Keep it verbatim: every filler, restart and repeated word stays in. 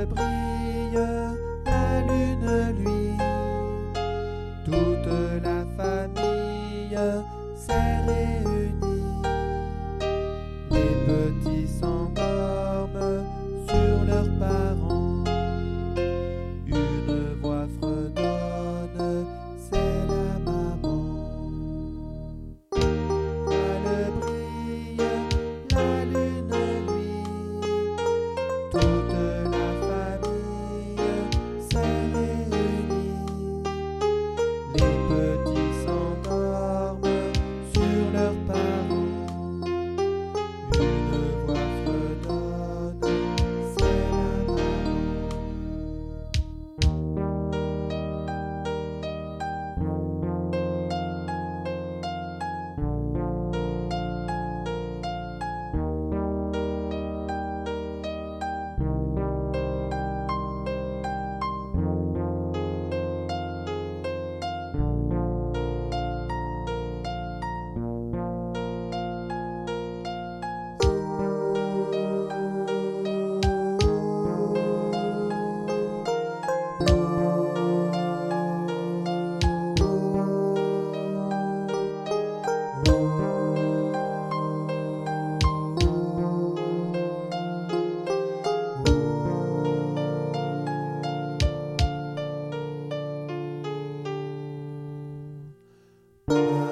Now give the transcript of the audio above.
ciel brille, la lune luit, toute la famille s'est réunie. Les petits s'endorment sur leurs parents, une voix fredonne, c'est la maman. Elle brille, la lune luit, toute la famille s'est réunie. Les petits s'endorment sur leurs parents, une voix fredonne, c'est la maman. Oh